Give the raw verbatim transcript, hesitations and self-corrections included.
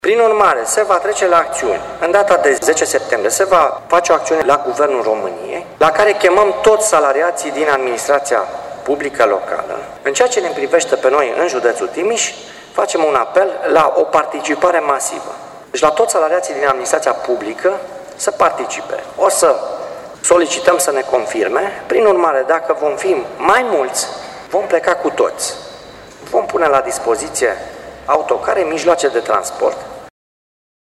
Prin urmare, se va trece la acțiuni. În data de zece septembrie se va face o acțiune la Guvernul României, la care chemăm toți salariații din administrația publică locală. În ceea ce ne privește pe noi în județul Timiș, facem un apel la o participare masivă. Deci la toți salariații din administrația publică să participe. O să solicităm să ne confirme. Prin urmare, dacă vom fi mai mulți, vom pleca cu toți. Vom pune la dispoziție autocare, mijloace de transport.